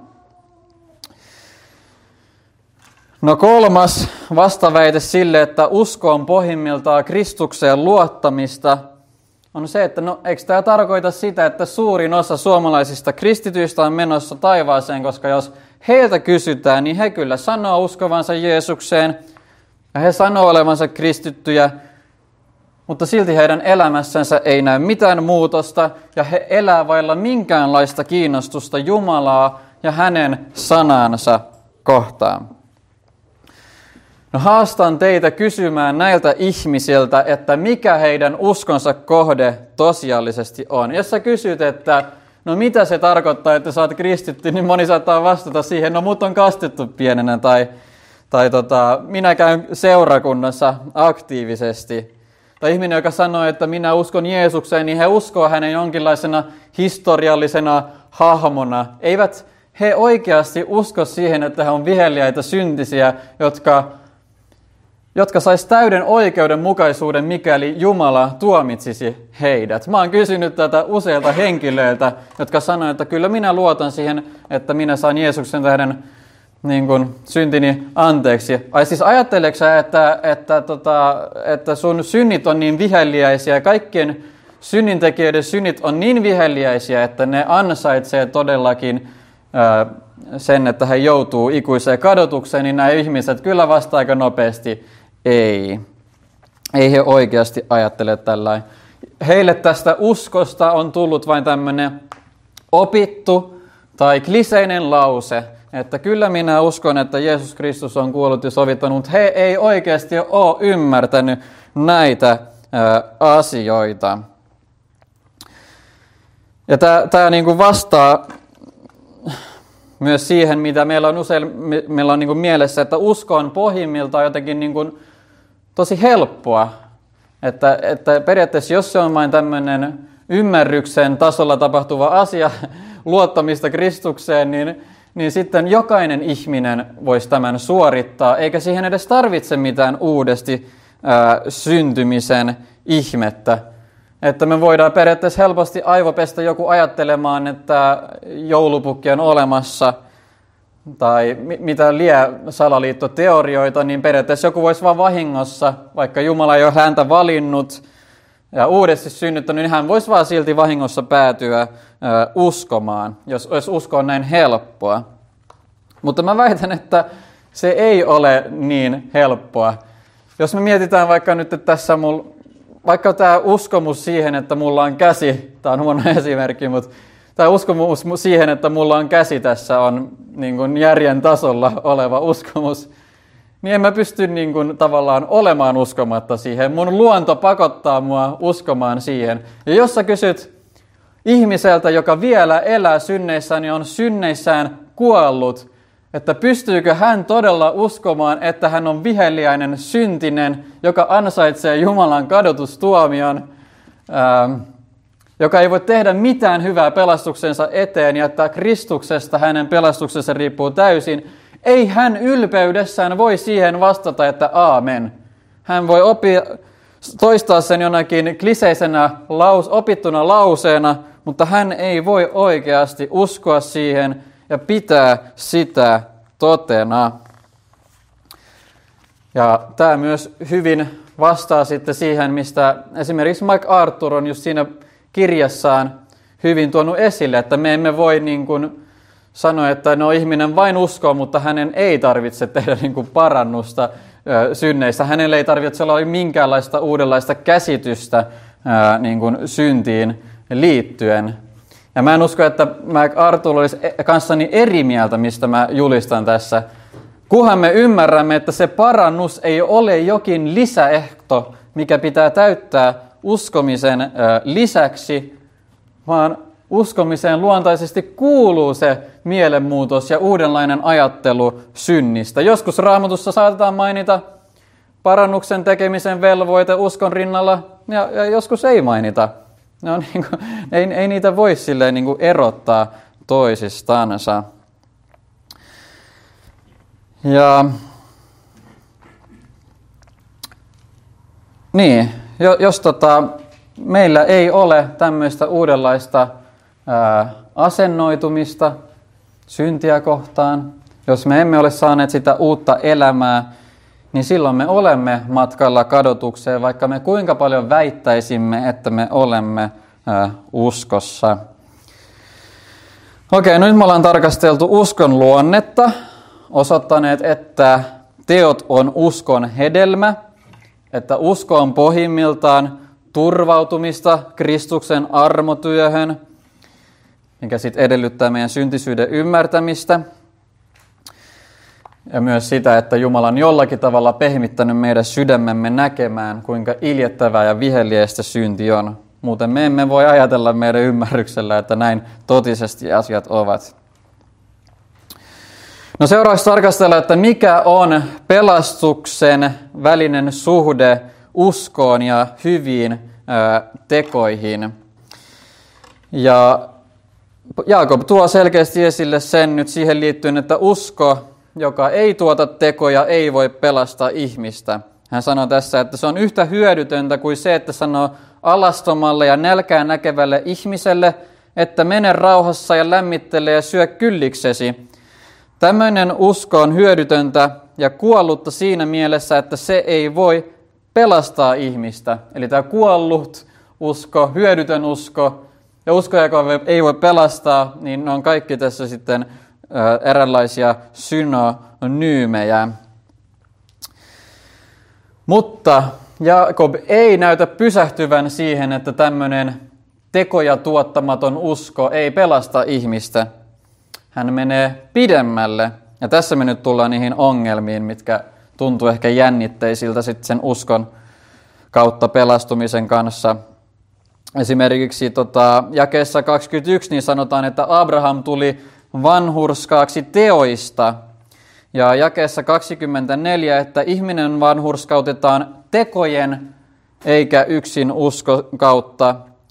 No kolmas vastaväite sille, että usko on pohjimmiltaan Kristukseen luottamista, on se, että no eikö tämä tarkoita sitä, että suurin osa suomalaisista kristityistä on menossa taivaaseen, koska jos heiltä kysytään, niin he kyllä sanoo uskovansa Jeesukseen ja he sanoo olevansa kristittyjä, mutta silti heidän elämässänsä ei näy mitään muutosta ja he elää vailla minkäänlaista kiinnostusta Jumalaa ja hänen sanansa kohtaan. No haastan teitä kysymään näiltä ihmisiltä, että mikä heidän uskonsa kohde tosiaalisesti on. Jos sä kysyt, että no mitä se tarkoittaa, että sä oot kristitty, niin moni saattaa vastata siihen, no mut on kastettu pienenä tai, tai tota, minä käyn seurakunnassa aktiivisesti. Tai ihminen, joka sanoo, että minä uskon Jeesukseen, niin he uskoo hänen jonkinlaisena historiallisena hahmona. Eivät he oikeasti usko siihen, että he on viheliäitä syntisiä, jotka jotka sais täyden oikeudenmukaisuuden, mikäli Jumala tuomitsisi heidät. Mä oon kysynyt tätä useilta henkilöiltä, jotka sanoivat, että kyllä minä luotan siihen, että minä saan Jeesuksen tähden niin kuin, syntini anteeksi. Ai siis ajatteleeko sä, että, että, tota, että sun synnit on niin viheliäisiä, kaikkien synnintekijöiden synnit on niin viheliäisiä, että ne ansaitsee todellakin ää, sen, että he joutuu ikuiseen kadotukseen, niin nämä ihmiset kyllä vasta aika nopeasti ei. Ei he oikeasti ajattele tällainen. Heille tästä uskosta on tullut vain tämmöinen opittu tai kliseinen lause, että kyllä minä uskon, että Jeesus Kristus on kuollut ja sovittanut, mutta he ei oikeasti ole ymmärtänyt näitä ää, asioita. Ja tämä niinku vastaa myös siihen, mitä meillä on usein meillä on niin kuin mielessä, että usko on pohjimmiltaan jotenkin niin kuin tosi helppoa. Että, että periaatteessa jos se on vain tämmöinen ymmärryksen tasolla tapahtuva asia, luottamista Kristukseen, niin, niin sitten jokainen ihminen voisi tämän suorittaa, eikä siihen edes tarvitse mitään uudesti ää, syntymisen ihmettä. Että me voidaan periaatteessa helposti aivopestä joku ajattelemaan, että joulupukki on olemassa, tai mitä lie salaliittoteorioita, niin periaatteessa joku voisi vaan vahingossa, vaikka Jumala ei ole häntä valinnut ja uudesti synnyttänyt, niin hän voisi vaan silti vahingossa päätyä ö, uskomaan, jos, jos usko on näin helppoa. Mutta mä väitän, että se ei ole niin helppoa. Jos me mietitään vaikka nyt, että tässä mulla, vaikka tämä uskomus siihen, että mulla on käsi, tämä on huono esimerkki, mutta tämä uskomus siihen, että mulla on käsi tässä on niin kuin järjen tasolla oleva uskomus, niin en mä pysty niin kuin tavallaan olemaan uskomatta siihen. Mun luonto pakottaa mua uskomaan siihen. Ja jos sä kysyt ihmiseltä, joka vielä elää synneissään ja on synneissään kuollut, että pystyykö hän todella uskomaan, että hän on viheliäinen syntinen, joka ansaitsee Jumalan kadotustuomion, ää, joka ei voi tehdä mitään hyvää pelastuksensa eteen ja että Kristuksesta hänen pelastuksensa riippuu täysin, ei hän ylpeydessään voi siihen vastata, että aamen. Hän voi opia, toistaa sen jonakin kliseisenä laus, opittuna lauseena, mutta hän ei voi oikeasti uskoa siihen ja pitää sitä totena. Ja tämä myös hyvin vastaa sitten siihen, mistä esimerkiksi MacArthur on just siinä kirjassaan hyvin tuonut esille, että me emme voi niin kuin sanoa, että no ihminen vain uskoo, mutta hänen ei tarvitse tehdä niin kuin parannusta ö, synneistä. Hänelle ei tarvitse olla minkäänlaista uudenlaista käsitystä ö, niin kuin syntiin liittyen. Ja mä en usko, että MacArthur olisi kanssani eri mieltä, mistä mä julistan tässä. Kunhan me ymmärrämme, että se parannus ei ole jokin lisäehto, mikä pitää täyttää uskomisen ö, lisäksi, vaan uskomiseen luontaisesti kuuluu se mielenmuutos ja uudenlainen ajattelu synnistä. Joskus Raamatussa saatetaan mainita parannuksen tekemisen velvoite uskon rinnalla, ja, ja joskus ei mainita. No, niin kuin, ei, ei niitä voi silleen niin kuin erottaa toisistansa. Ja niin, jos tota, meillä ei ole tämmöistä uudenlaista ää, asennoitumista syntiä kohtaan, jos me emme ole saaneet sitä uutta elämää, niin silloin me olemme matkalla kadotukseen, vaikka me kuinka paljon väittäisimme, että me olemme ää, uskossa. Okei, nyt me ollaan tarkasteltu uskon luonnetta, osoittaneet, että teot on uskon hedelmä, että usko on pohjimmiltaan turvautumista Kristuksen armotyöhön, mikä sitten edellyttää meidän syntisyyden ymmärtämistä. Ja myös sitä, että Jumala on jollakin tavalla pehmittänyt meidän sydämemme näkemään, kuinka iljettävää ja viheliäistä synti on. Muuten me emme voi ajatella meidän ymmärryksellä, että näin totisesti asiat ovat. No seuraavaksi tarkastellaan, että mikä on pelastuksen välinen suhde uskoon ja hyviin ää, tekoihin. Ja Jaakob tuo selkeästi esille sen nyt siihen liittyen, että usko, joka ei tuota tekoja, ei voi pelastaa ihmistä. Hän sanoo tässä, että se on yhtä hyödytöntä kuin se, että sanoo alastomalle ja nälkää näkevälle ihmiselle, että mene rauhassa ja lämmittele ja syö kylliksesi. Tämmöinen usko on hyödytöntä ja kuollutta siinä mielessä, että se ei voi pelastaa ihmistä. Eli tämä kuollut usko, hyödytön usko ja usko, joka ei voi pelastaa, niin ne on kaikki tässä sitten ä, eräänlaisia synonyymejä. Mutta Jaakob ei näytä pysähtyvän siihen, että tämmöinen tekoja tuottamaton usko ei pelasta ihmistä. Hän menee pidemmälle. Ja tässä me nyt tullaan niihin ongelmiin, mitkä tuntuu ehkä jännitteisiltä sitten sen uskon kautta pelastumisen kanssa. Esimerkiksi tota, jakeessa kaksikymmentäyksi niin sanotaan, että Abraham tuli vanhurskaaksi teoista. Ja jakeessa kaksikymmentäneljä, että ihminen vanhurskautetaan tekojen eikä yksin usko kautta.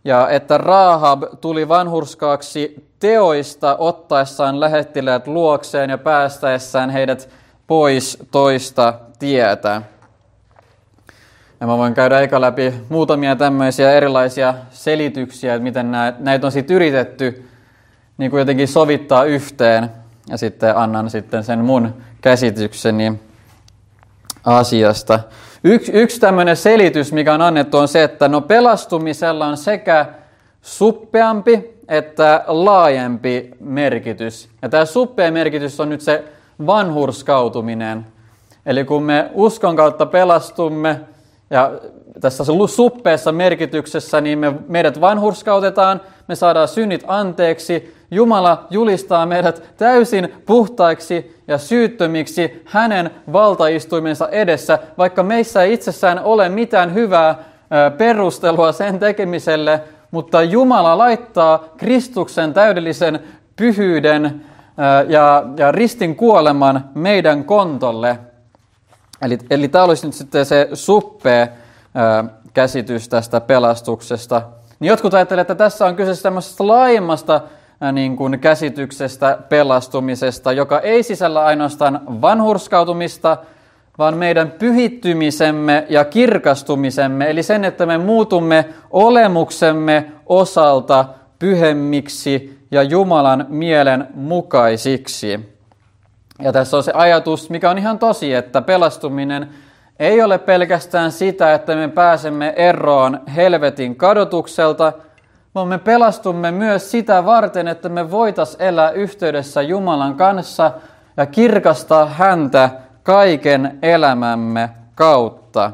ja että Raahab tuli vanhurskaaksi teoista ottaessaan lähettiläät luokseen ja päästäessään heidät pois toista tietä. Ja mä voin käydä eka läpi muutamia tämmöisiä erilaisia selityksiä, että miten näitä on sitten yritetty niin kuin jotenkin sovittaa yhteen. Ja sitten annan sitten sen mun käsitykseni asiasta. Yksi, yksi tämmöinen selitys, mikä on annettu, on se, että no pelastumisella on sekä suppeampi että laajempi merkitys. Ja tämä suppea merkitys on nyt se vanhurskautuminen. Eli kun me uskon kautta pelastumme, ja tässä suppeassa merkityksessä, niin me, meidät vanhurskautetaan, me saadaan synnit anteeksi, Jumala julistaa meidät täysin puhtaiksi ja syyttömiksi hänen valtaistuimensa edessä, vaikka meissä ei itsessään ole mitään hyvää perustelua sen tekemiselle, mutta Jumala laittaa Kristuksen täydellisen pyhyyden ja, ja ristin kuoleman meidän kontolle. Eli, eli tämä olisi nyt sitten se suppea ää, käsitys tästä pelastuksesta. Niin jotkut ajattelevat, että tässä on kyse tämmöisestä laajemmasta ää, niin kuin käsityksestä pelastumisesta, joka ei sisällä ainoastaan vanhurskautumista, vaan meidän pyhittymisemme ja kirkastumisemme, eli sen, että me muutumme olemuksemme osalta pyhemmiksi ja Jumalan mielen mukaisiksi. Ja tässä on se ajatus, mikä on ihan tosi, että pelastuminen ei ole pelkästään sitä, että me pääsemme eroon helvetin kadotukselta, vaan me pelastumme myös sitä varten, että me voitaisiin elää yhteydessä Jumalan kanssa ja kirkastaa häntä kaiken elämämme kautta.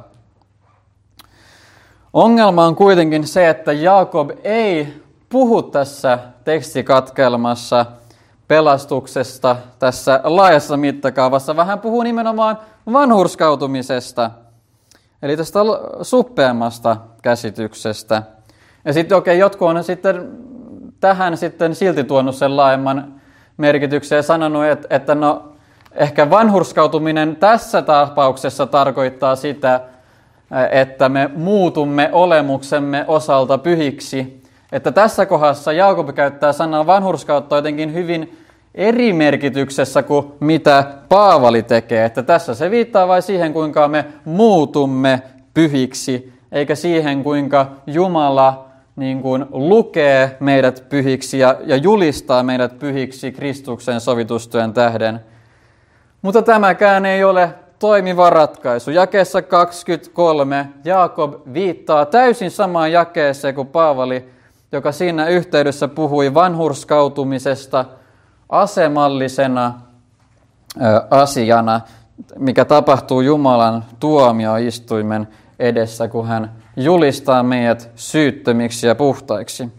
Ongelma on kuitenkin se, että Jaakob ei puhu tässä tekstikatkelmassa pelastuksesta tässä laajassa mittakaavassa, vaan hän puhuu nimenomaan vanhurskautumisesta, eli tästä suppeammasta käsityksestä. Ja sitten okei, okay, jotkut on sitten tähän sitten silti tuonut sen laajemman merkityksen ja sanonut, että, että no, ehkä vanhurskautuminen tässä tapauksessa tarkoittaa sitä, että me muutumme olemuksemme osalta pyhiksi. Että tässä kohdassa Jaakob käyttää sanaa vanhurskautta jotenkin hyvin eri merkityksessä kuin mitä Paavali tekee. Että tässä se viittaa vain siihen, kuinka me muutumme pyhiksi, eikä siihen, kuinka Jumala niin kuin lukee meidät pyhiksi ja, ja julistaa meidät pyhiksi Kristuksen sovitustyön tähden. Mutta tämäkään ei ole toimiva ratkaisu. Jakeessa kaksikymmentäkolme Jaakob viittaa täysin samaan jakeeseen kuin Paavali, joka siinä yhteydessä puhui vanhurskautumisesta asemallisena ö, asiana, mikä tapahtuu Jumalan tuomioistuimen edessä, kun hän julistaa meidät syyttömiksi ja puhtaiksi.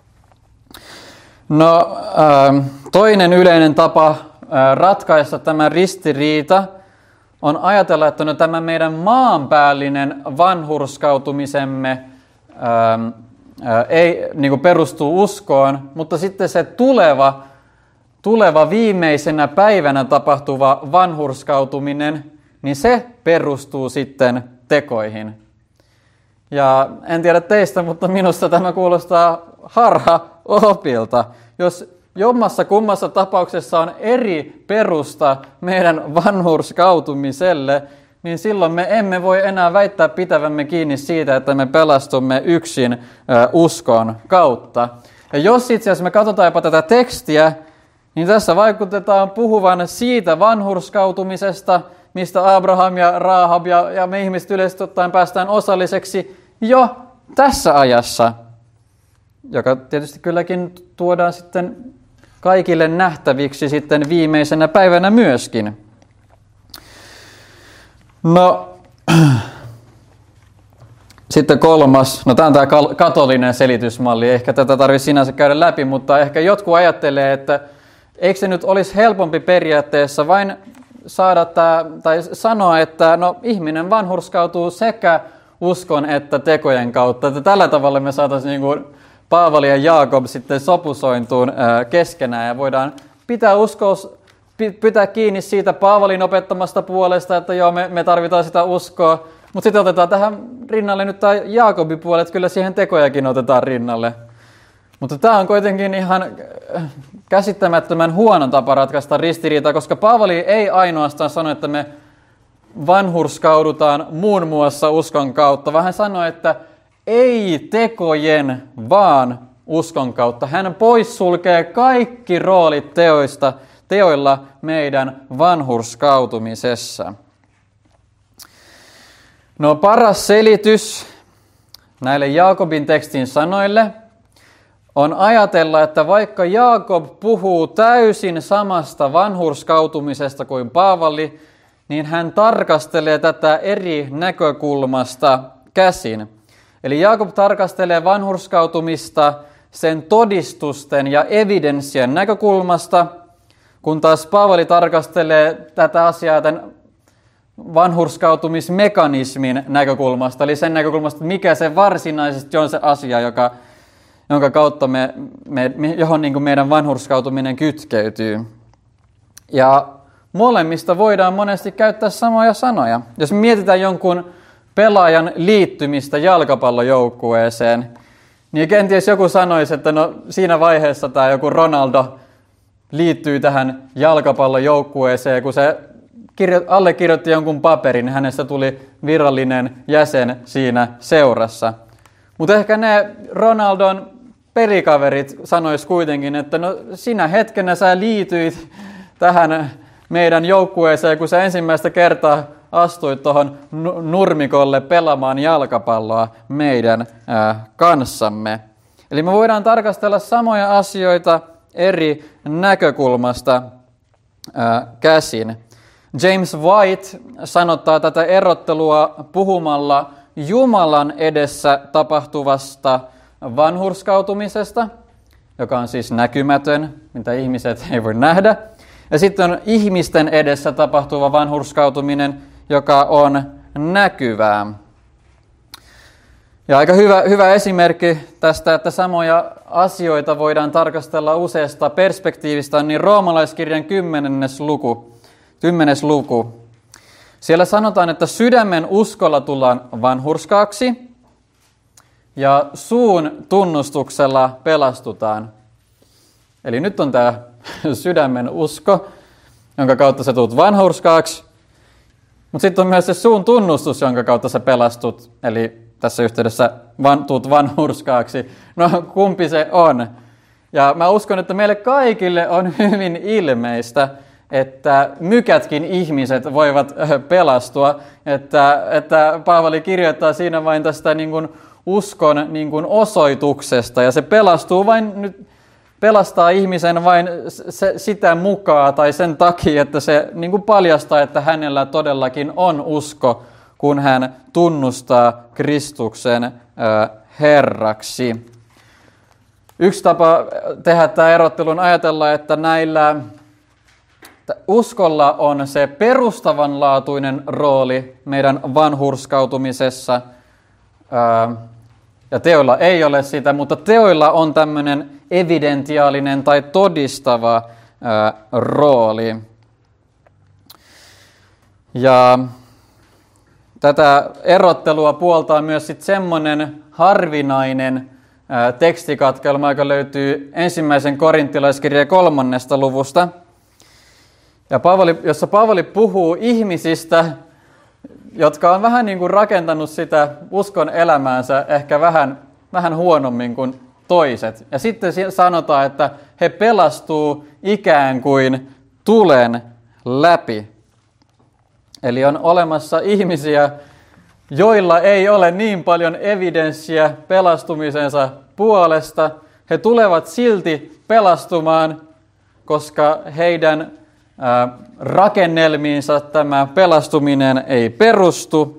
No, ö, toinen yleinen tapa ratkaista tämä ristiriita on ajatella, että no tämä meidän maanpäällinen vanhurskautumisemme ää, ää, ei niin kuin perustuu uskoon, mutta sitten se tuleva, tuleva viimeisenä päivänä tapahtuva vanhurskautuminen, niin se perustuu sitten tekoihin. Ja en tiedä teistä, mutta minusta tämä kuulostaa harha opilta. Jos jommassa kummassa tapauksessa on eri perusta meidän vanhurskautumiselle, niin silloin me emme voi enää väittää pitävämme kiinni siitä, että me pelastumme yksin ö, uskon kautta. Ja jos itse asiassa me katsotaan jopa tätä tekstiä, niin tässä vaikutetaan puhuvan siitä vanhurskautumisesta, mistä Abraham ja Raahab ja, ja me ihmiset yleisesti ottaen päästään osalliseksi jo tässä ajassa, joka tietysti kylläkin tuodaan sitten kaikille nähtäviksi sitten viimeisenä päivänä myöskin. No, sitten kolmas, no tämä on tämä katolinen selitysmalli, ehkä tätä tarvitsisi sinänsä käydä läpi, mutta ehkä jotkut ajattelee, että eikö se nyt olisi helpompi periaatteessa vain saada tämä, tai sanoa, että no ihminen vanhurskautuu sekä uskon että tekojen kautta, että tällä tavalla me saataisiin niin kuin Paavali ja Jaakob sitten sopusointuun keskenään ja voidaan pitää uskous pitää kiinni siitä Paavalin opettamasta puolesta, että joo, me, me tarvitaan sitä uskoa. Mutta sitten otetaan tähän rinnalle nyt tämä Jaakobin puoli, että kyllä siihen tekojakin otetaan rinnalle. Mutta tämä on kuitenkin ihan käsittämättömän huono tapa ratkaista ristiriitaa, koska Paavali ei ainoastaan sano, että me vanhurskaudutaan muun muassa uskon kautta, vaan hän sanoi, että ei tekojen, vaan uskon kautta. Hän poissulkee kaikki roolit teoista, teoilla meidän vanhurskautumisessa. No paras selitys näille Jaakobin tekstin sanoille on ajatella, että vaikka Jaakob puhuu täysin samasta vanhurskautumisesta kuin Paavali, niin hän tarkastelee tätä eri näkökulmasta käsin. Eli Jaakob tarkastelee vanhurskautumista sen todistusten ja evidenssien näkökulmasta, kun taas Paavali tarkastelee tätä asiaa tämän vanhurskautumismekanismin näkökulmasta, eli sen näkökulmasta, mikä se varsinaisesti on se asia, joka, jonka kautta me, me, johon niin kuin meidän vanhurskautuminen kytkeytyy. Ja molemmista voidaan monesti käyttää samoja sanoja. Jos mietitään jonkun pelaajan liittymistä jalkapallojoukkueeseen, niin kenties joku sanoisi, että no siinä vaiheessa tämä joku Ronaldo liittyy tähän jalkapallojoukkueeseen, kun se allekirjoitti jonkun paperin, hänestä tuli virallinen jäsen siinä seurassa. Mutta ehkä ne Ronaldon pelikaverit sanois kuitenkin, että no sinä hetkenä sä liityit tähän meidän joukkueeseen, kun sä ensimmäistä kertaa astuit tuohon nurmikolle pelaamaan jalkapalloa meidän ää, kanssamme. Eli me voidaan tarkastella samoja asioita eri näkökulmasta ää, käsin. James White sanottaa tätä erottelua puhumalla Jumalan edessä tapahtuvasta vanhurskautumisesta, joka on siis näkymätön, mitä ihmiset ei voi nähdä. Ja sitten on ihmisten edessä tapahtuva vanhurskautuminen, joka on näkyvää. Ja aika hyvä, hyvä esimerkki tästä, että samoja asioita voidaan tarkastella useasta perspektiivistä, niin Roomalaiskirjan kymmenes luku. Kymmenes luku. Siellä sanotaan, että sydämen uskolla tullaan vanhurskaaksi ja suun tunnustuksella pelastutaan. Eli nyt on tämä sydämen usko, jonka kautta sä tulet vanhurskaaksi, mutta sitten on myös se suun tunnustus, jonka kautta sä pelastut. Eli tässä yhteydessä van, tulet vanhurskaaksi. No kumpi se on? Ja mä uskon, että meille kaikille on hyvin ilmeistä, että mykätkin ihmiset voivat pelastua, että, että Paavali kirjoittaa siinä vain tästä niin kuin uskon niin kuin osoituksesta, ja se pelastuu vain nyt, pelastaa ihmisen vain se, sitä mukaan tai sen takia, että se niin kuin paljastaa, että hänellä todellakin on usko, kun hän tunnustaa Kristuksen äh, Herraksi. Yksi tapa tehdä tämä erottelu on ajatella, että näillä uskolla on se perustavanlaatuinen rooli meidän vanhurskautumisessa, ja teoilla ei ole sitä, mutta teoilla on tämmöinen evidentiaalinen tai todistava rooli. Ja tätä erottelua puoltaa myös sit semmoinen harvinainen tekstikatkelma, joka löytyy ensimmäisen korintilaiskirjan kolmannesta luvusta, ja Paavali, jossa Paavali puhuu ihmisistä, jotka on vähän niin kuin rakentanut sitä uskon elämäänsä ehkä vähän, vähän huonommin kuin toiset. Ja sitten sanotaan, että he pelastuu ikään kuin tulen läpi. Eli on olemassa ihmisiä, joilla ei ole niin paljon evidenssiä pelastumisensa puolesta. He tulevat silti pelastumaan, koska heidän rakennelmiinsa tämä pelastuminen ei perustu,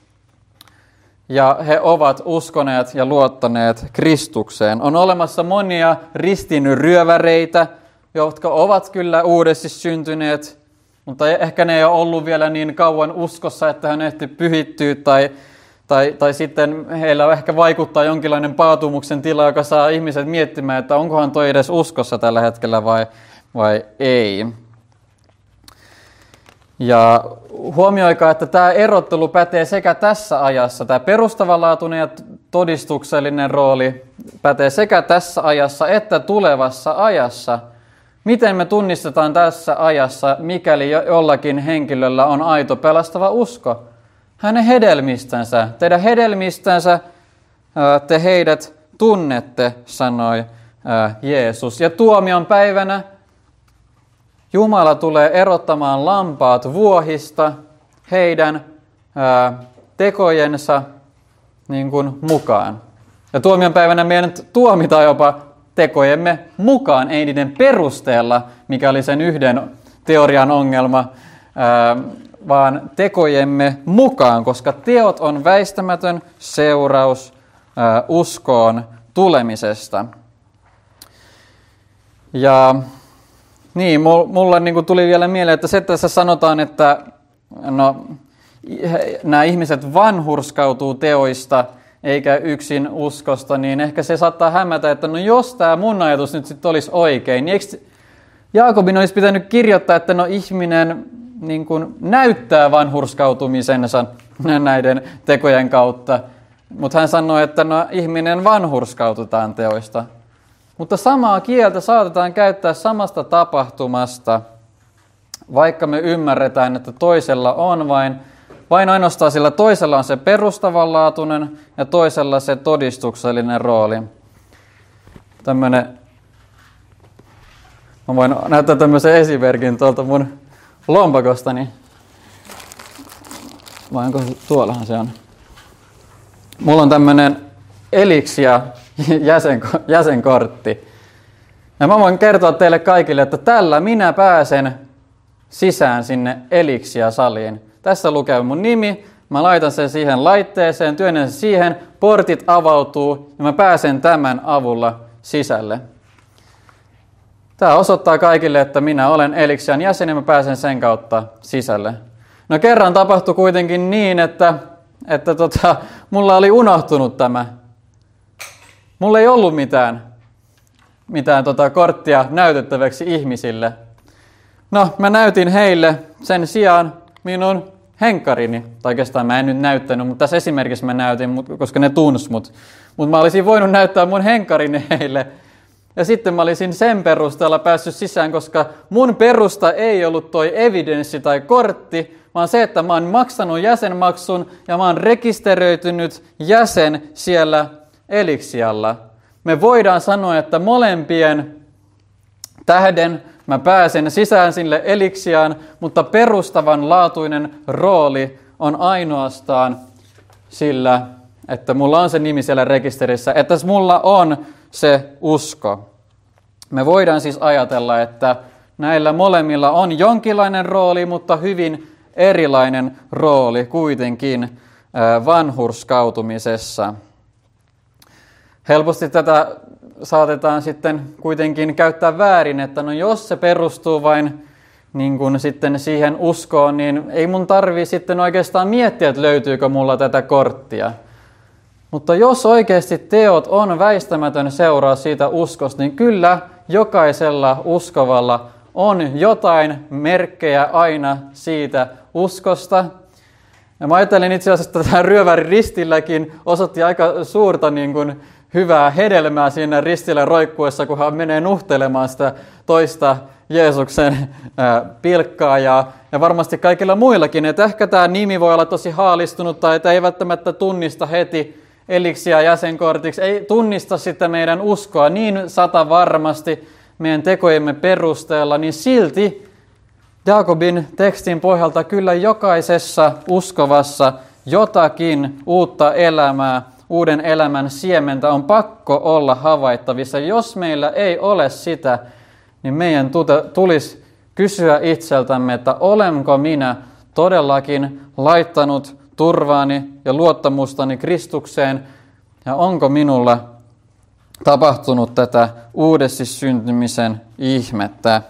ja he ovat uskoneet ja luottaneet Kristukseen. On olemassa monia ristinryöväreitä, jotka ovat kyllä uudesti syntyneet, mutta ehkä ne ei ole ollut vielä niin kauan uskossa, että hän ehti pyhittyä, tai, tai, tai sitten heillä ehkä vaikuttaa jonkinlainen paatumuksen tila, joka saa ihmiset miettimään, että onkohan toi edes uskossa tällä hetkellä vai, vai ei. Ja huomioikaa, että tämä erottelu pätee sekä tässä ajassa, tämä perustavanlaatuinen ja todistuksellinen rooli pätee sekä tässä ajassa että tulevassa ajassa. Miten me tunnistetaan tässä ajassa, mikäli jollakin henkilöllä on aito pelastava usko? Hänen hedelmistänsä, teidän hedelmistänsä te heidät tunnette, sanoi Jeesus. Ja tuomion päivänä Jumala tulee erottamaan lampaat vuohista heidän ää, tekojensa niin kuin mukaan. Ja tuomion päivänä meidän tuomitaan jopa tekojemme mukaan, ei niiden perusteella, mikä oli sen yhden teorian ongelma, ää, vaan tekojemme mukaan, koska teot on väistämätön seuraus ää, uskoon tulemisesta. Ja niin, mulla niin kuin tuli vielä mieleen, että se tässä sanotaan, että no, nämä ihmiset vanhurskautuu teoista eikä yksin uskosta, niin ehkä se saattaa hämätä, että no jos tämä mun ajatus nyt sitten olisi oikein, niin eikö Jaakobin olisi pitänyt kirjoittaa, että no ihminen niin kuin näyttää vanhurskautumisensa näiden tekojen kautta, mutta hän sanoi, että no ihminen vanhurskaututaan teoista. Mutta samaa kieltä saatetaan käyttää samasta tapahtumasta, vaikka me ymmärretään, että toisella on vain, vain ainoastaan sillä toisella on se perustavanlaatuinen ja toisella se todistuksellinen rooli. Tämmönen, mä voin näyttää tämmöisen esimerkin tuolta mun lompakostani. Vai onko tuollahan se on? Mulla on tämmönen Elixia jäsen, jäsenkortti. Ja mä voin kertoa teille kaikille, että tällä minä pääsen sisään sinne Elixia-saliin. Tässä lukee mun nimi, mä laitan sen siihen laitteeseen, työnnän sen siihen, portit avautuu ja mä pääsen tämän avulla sisälle. Tämä osoittaa kaikille, että minä olen Elixian jäsen ja mä pääsen sen kautta sisälle. No kerran tapahtui kuitenkin niin, että, että tota, mulla oli unohtunut tämä. Mulla ei ollut mitään, mitään tota korttia näytettäväksi ihmisille. No, mä näytin heille sen sijaan minun henkkarini. Tai oikeastaan mä en nyt näyttänyt, mutta tässä esimerkissä mä näytin, koska ne tunsi mut. Mutta mä olisin voinut näyttää mun henkkarini heille. Ja sitten mä olisin sen perusteella päässyt sisään, koska mun perusta ei ollut toi evidenssi tai kortti, vaan se, että mä oon maksanut jäsenmaksun ja mä oon rekisteröitynyt jäsen siellä Elixialla. Me voidaan sanoa, että molempien tähden mä pääsen sisään sille Elixiaan, mutta perustavanlaatuinen rooli on ainoastaan sillä, että mulla on se nimi siellä rekisterissä, että mulla on se usko. Me voidaan siis ajatella, että näillä molemmilla on jonkinlainen rooli, mutta hyvin erilainen rooli kuitenkin vanhurskautumisessa. Helposti tätä saatetaan sitten kuitenkin käyttää väärin, että no jos se perustuu vain niin kuin sitten siihen uskoon, niin ei mun tarvitse sitten oikeastaan miettiä, että löytyykö mulla tätä korttia. Mutta jos oikeasti teot on väistämätön seuraus siitä uskosta, niin kyllä jokaisella uskovalla on jotain merkkejä aina siitä uskosta. Ja mä ajattelin itse asiassa, että tämä ryöväri ristilläkin osoitti aika suurta niin kuin hyvää hedelmää siinä ristillä roikkuessa, kun hän menee nuhtelemaan sitä toista Jeesuksen ää, pilkkaa. Ja, ja varmasti kaikilla muillakin, että ehkä tämä nimi voi olla tosi haalistunut tai että ei välttämättä tunnista heti Elixia jäsenkortiksi, ei tunnista sitä meidän uskoa niin sata varmasti meidän tekojemme perusteella, niin silti Jaakobin tekstin pohjalta kyllä jokaisessa uskovassa jotakin uutta elämää, uuden elämän siementä on pakko olla havaittavissa. Jos meillä ei ole sitä, niin meidän tulisi kysyä itseltämme, että olenko minä todellakin laittanut turvaani ja luottamustani Kristukseen, ja onko minulla tapahtunut tätä uudesti syntymisen ihmettä.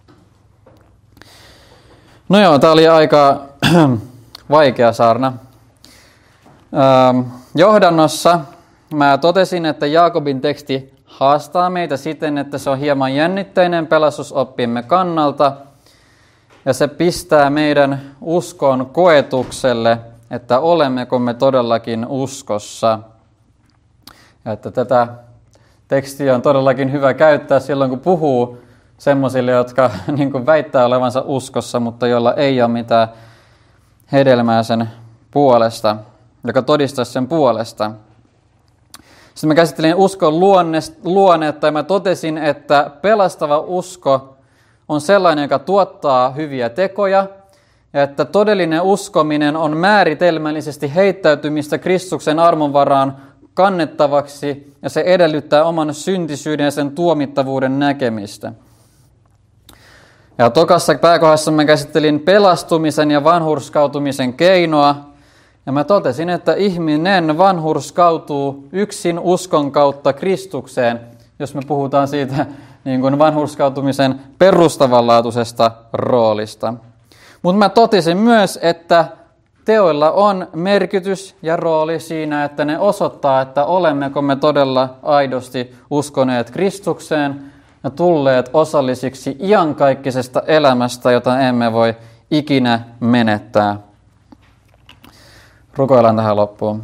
No joo, tämä oli aika vaikea saarna. Ähm, johdannossa mä totesin, että Jaakobin teksti haastaa meitä siten, että se on hieman jännitteinen pelastusoppimme kannalta. ja se pistää meidän uskon koetukselle, että olemmeko me todellakin uskossa. Ja että tätä tekstiä on todellakin hyvä käyttää silloin, kun puhuu semmoisille, jotka niin kuin väittää olevansa uskossa, mutta joilla ei ole mitään hedelmää sen puolesta, joka todistaisi sen puolesta. Sitten mä käsittelin uskon luonnetta ja mä totesin, että pelastava usko on sellainen, joka tuottaa hyviä tekoja, ja että todellinen uskominen on määritelmällisesti heittäytymistä Kristuksen armonvaraan kannettavaksi, ja se edellyttää oman syntisyyden ja sen tuomittavuuden näkemistä. Ja tokassa pääkohdassa mä käsittelin pelastumisen ja vanhurskautumisen keinoa, ja mä totesin, että ihminen vanhurskautuu yksin uskon kautta Kristukseen, jos me puhutaan siitä niin kuin vanhurskautumisen perustavanlaatuisesta roolista. Mutta mä totesin myös, että teoilla on merkitys ja rooli siinä, että ne osoittaa, että olemmeko me todella aidosti uskoneet Kristukseen ja tulleet osallisiksi iankaikkisesta elämästä, jota emme voi ikinä menettää. Rukoillaan tähän loppuun.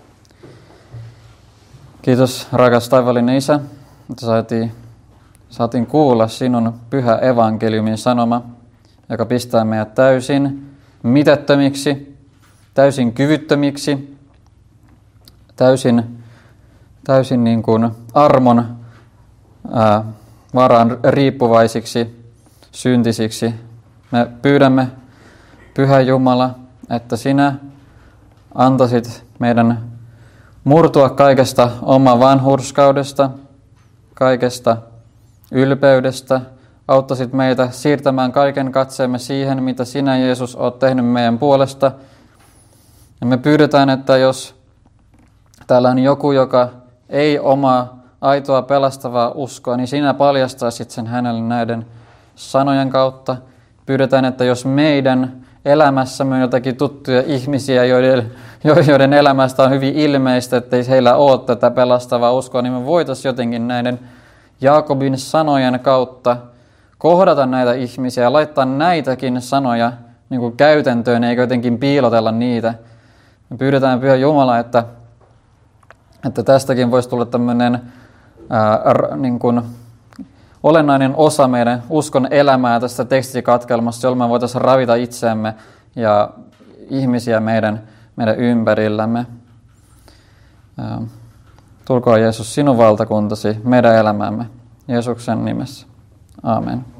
Kiitos rakas taivaallinen Isä, että saatiin, saatiin kuulla sinun pyhä evankeliumin sanoma, joka pistää meidät täysin mitättömiksi, täysin kyvyttömiksi, täysin, täysin niin kuin armon ää, varaan riippuvaisiksi, syntisiksi. Me pyydämme, Pyhä Jumala, että sinä antaisit meidän murtua kaikesta oman vanhurskaudesta, kaikesta ylpeydestä, auttaisit meitä siirtämään kaiken katseemme siihen, mitä sinä, Jeesus, olet tehnyt meidän puolesta. Ja me pyydetään, että jos täällä on joku, joka ei omaa aitoa pelastavaa uskoa, niin sinä paljastaisit sen hänelle näiden sanojen kautta. Pyydetään, että jos meidän elämässämme on jotakin tuttuja ihmisiä, joiden, joiden elämästä on hyvin ilmeistä, että ei heillä ole tätä pelastavaa uskoa, niin me voitaisiin jotenkin näiden Jaakobin sanojen kautta kohdata näitä ihmisiä ja laittaa näitäkin sanoja niin kuin käytäntöön, eikä jotenkin piilotella niitä. Me pyydetään, Pyhä Jumala, että, että tästäkin voisi tulla tämmöinen ää, niin kuin olennainen osa meidän uskon elämää tästä tekstikatkelmasta, jolla me voitaisiin ravita itseämme ja ihmisiä meidän, meidän ympärillämme. Ää, tulkoon Jeesus sinun valtakuntasi meidän elämäämme Jeesuksen nimessä. Aamen.